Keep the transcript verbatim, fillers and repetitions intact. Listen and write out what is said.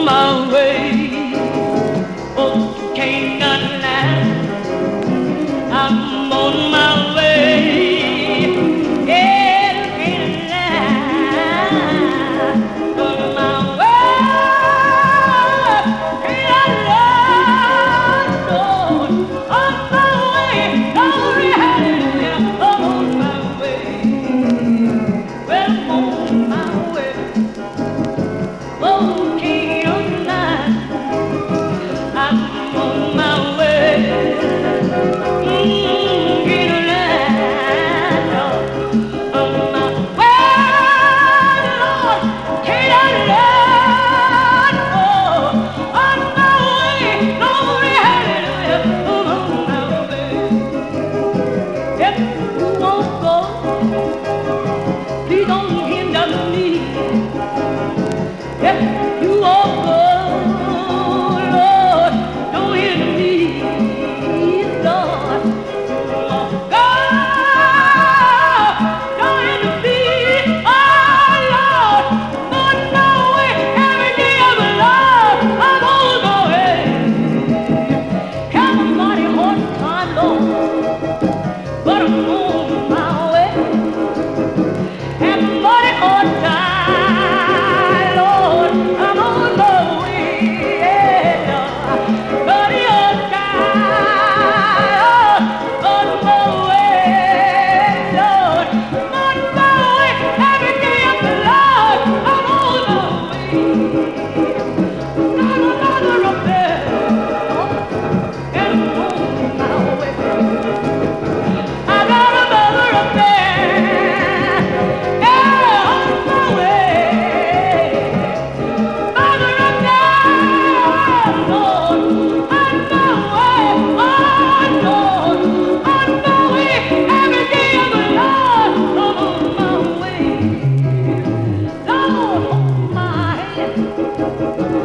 on my way. Oh, you can't understand. I'm on my way. Yeah, you can't understand. On my way. Can't understand. On my way. Glory, hallelujah. I'm on my way. Well, I'm on my way. Oh, can't understand. I'm on my way. Mm, get a land on my way, Lord. Get a land on my way. Glory, hallelujah. I'm on my way. If you won't go, please don't hinder me. If you won't go, Lord, don't hinder me, Lord. God, don't hinder me, oh Lord. On my way, every day of my life, I'm on my way. Everybody hard time, Lord, but I'm on my way. Everybody hard time, Lord, I'm on my way. Yeah, everybody hard time, on my way, Lord, on my way. Every day of my life, I'm on my way. Not another affair, and I'm on my way. I got another affair, yeah, on my way. Another affair, Lord, on my way, oh Lord, on my way. Every day of my life, I'm on my way. Lord, hold my hand.